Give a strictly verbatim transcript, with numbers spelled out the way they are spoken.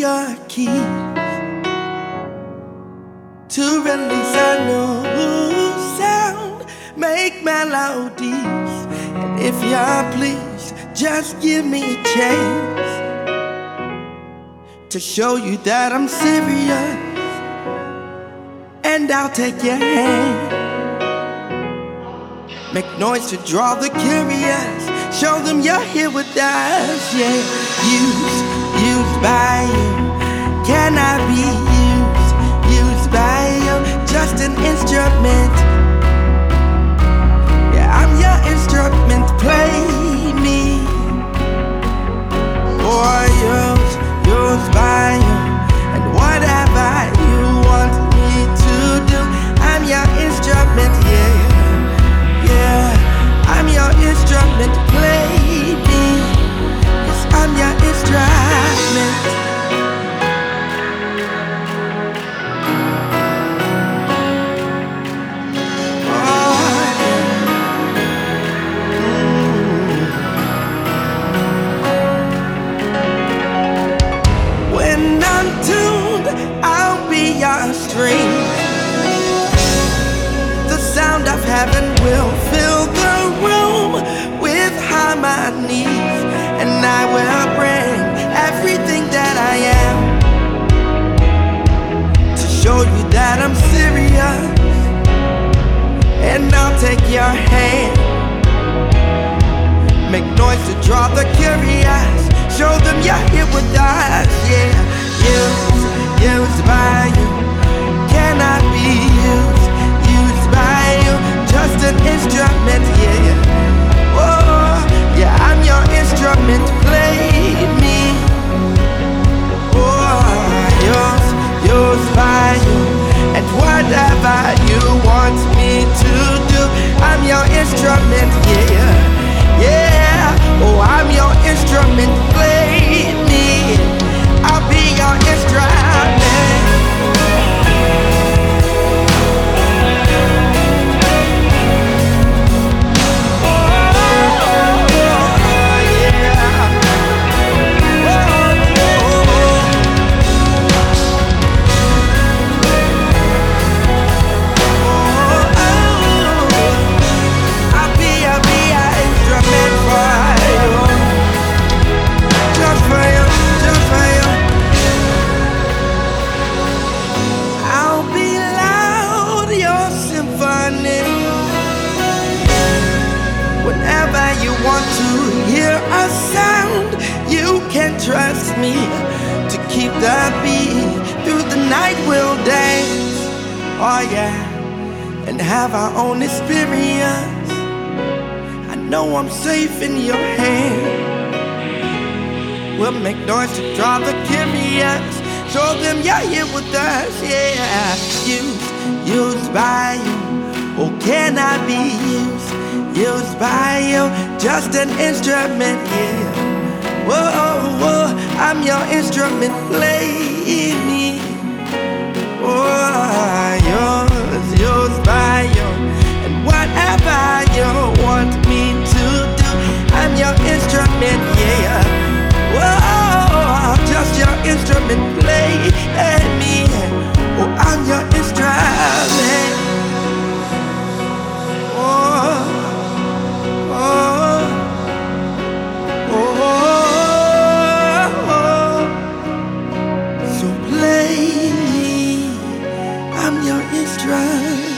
your key to release a new sound, make melodies. And if you're pleased, just give me a chance to show you that I'm serious, and I'll take your hand. Make noise to draw the curious, show them you're here with us, yeah. Used, used by you, can I be used? Used by you, just an instrument. Yeah, I'm your instrument, play me. Or used, used by you, and whatever you want me to do, I'm your instrument, yeah. Yeah, I'm your instrument, play me. Yes, I'm your instrument. Oh, mm. When I'm tuned, I'll be your string. The sound of heaven will fill the room with harmonies, and I will bring everything that I am to show you that I'm serious, and I'll take your hand. Make noise to draw the curious, show them you're here with us, yeah. Used, used by you, can I be used? Used by you, just an instrument, yeah. Oh, yeah, I'm your instrument, play me. Oh, used, used by you, and whatever you want me to do, I'm your instrument, yeah. Yeah, oh, I'm your instrument, play me. I'll be your instrument. Whenever you want to hear a sound, you can trust me to keep the beat. Through the night we'll dance, oh yeah, and have our own experience. I know I'm safe in your hands. We'll make noise to draw the curious, show them you're here with us, yeah. Used, used by you, oh can I be used? Used by you, just an instrument, yeah. Whoa, whoa, I'm your instrument, play me. Oh, yours, used by you, and whatever you want me to do, I'm your instrument, yeah. Whoa, just your instrument, play me. Oh, I'm your instrument. Oh. So play me, I'm your instrument.